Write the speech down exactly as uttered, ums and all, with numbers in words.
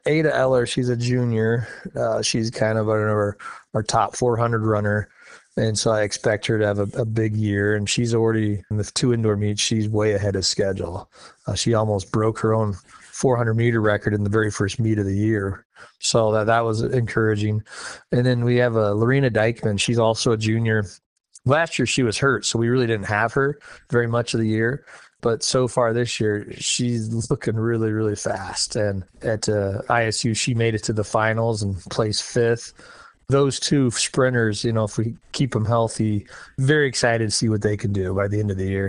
Ada Eller, she's a junior. Uh, she's kind of our, our top four hundred runner. And so I expect her to have a, a big year. And she's already in the two indoor meets, she's way ahead of schedule. Uh, she almost broke her own four hundred meter record in the very first meet of the year. So that, that was encouraging. And then we have uh, Lorena Dykeman. She's also a junior. Last year she was hurt, so we really didn't have her very much of the year. But so far this year, she's looking really, really fast. And at uh, I S U, she made it to the finals and placed fifth. Those two sprinters, you know, if we keep them healthy, very excited to see what they can do by the end of the year.